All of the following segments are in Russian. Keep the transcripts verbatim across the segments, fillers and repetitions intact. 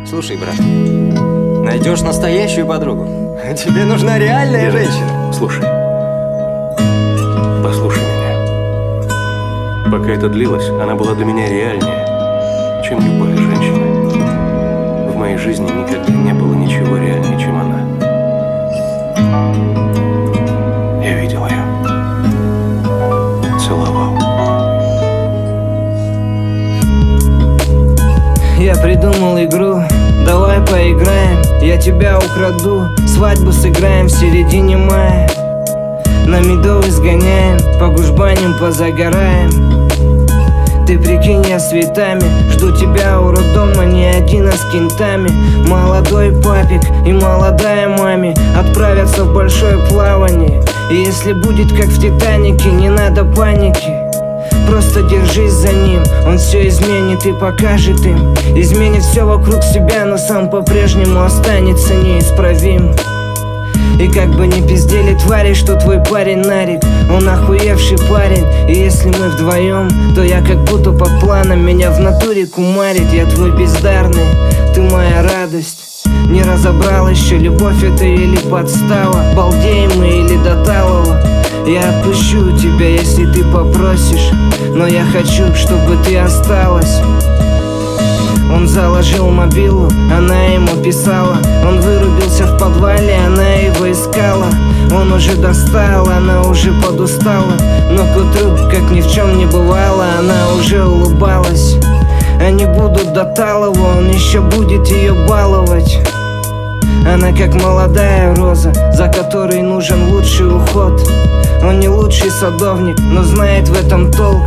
Слушай, брат, найдешь настоящую подругу, тебе нужна реальная женщина. Слушай, послушай меня. Пока это длилось, она была для меня реальнее, чем любая женщина. В моей жизни никогда не было ничего реальнее, чем она. Я видел ее, целовал. Я придумал игру, давай поиграем, я тебя украду, свадьбу сыграем в середине мая. На медовый сгоняем, по гужбаням позагораем. Ты прикинь, я с цветами жду тебя у роддома, не один, а с кентами. Молодой папик и молодая маме отправятся в большое плавание. И если будет как в Титанике, не надо паники, просто держись за ним, он все изменит и покажет им. Изменит все вокруг себя, но сам по-прежнему останется неисправим. И как бы не пиздели твари, что твой парень Нарик, он охуевший парень. И если мы вдвоем, то я как будто под планом, меня в натуре кумарит. Я твой бездарный, ты моя радость. Не разобрал еще, любовь это или подстава, балдеем мы или до талого. Я отпущу тебя, если ты попросишь, но я хочу, чтобы ты осталась. Он заложил мобилу, она ему писала. Он вырубился в подвале, она его искала. Он уже достал, она уже подустала, но к утру, как ни в чем не бывало, она уже улыбалась. Они будут до талого, он еще будет ее баловать. Она как молодая роза, за которой нужен лучший уход. Он не лучший садовник, но знает в этом толк.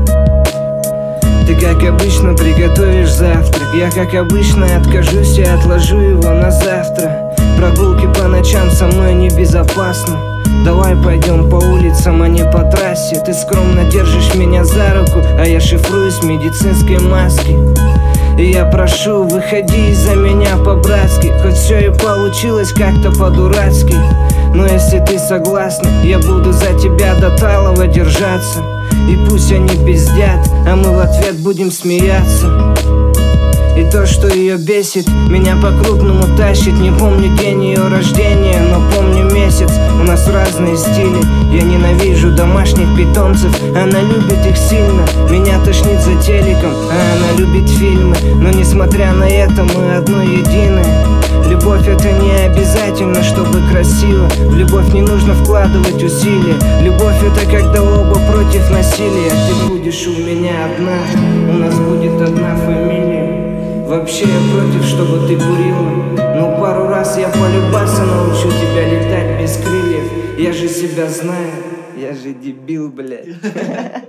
Ты как обычно приготовишь завтрак, я как обычно откажусь и отложу его на завтра. Прогулки по ночам со мной небезопасно. Давай пойдем по улицам, а не по трассе. Ты скромно держишь меня за руку, а я шифруюсь в медицинской маске. И я прошу, выходи из-за меня по-братски, хоть все и получилось как-то по-дурацки. Но если ты согласна, я буду за тебя до талого держаться. И пусть они пиздят, а мы в ответ будем смеяться. И то, что ее бесит, меня по-крупному тащит. Не помню день ее рождения, но помню месяц. У нас разные стили. Я ненавижу домашних питомцев, она любит их сильно. Меня тошнит за телеком, а она любит фильмы. Но несмотря на это, мы одно единое. Любовь это не обязательно, чтобы красиво. В любовь не нужно вкладывать усилия. Любовь это когда оба против насилия. Ты будешь у меня одна, у нас будет одна фамилия. Вообще я против, чтобы ты курила, но пару раз я полюбаса научу тебя летать без крыльев. Я же себя знаю, я же дебил, блядь.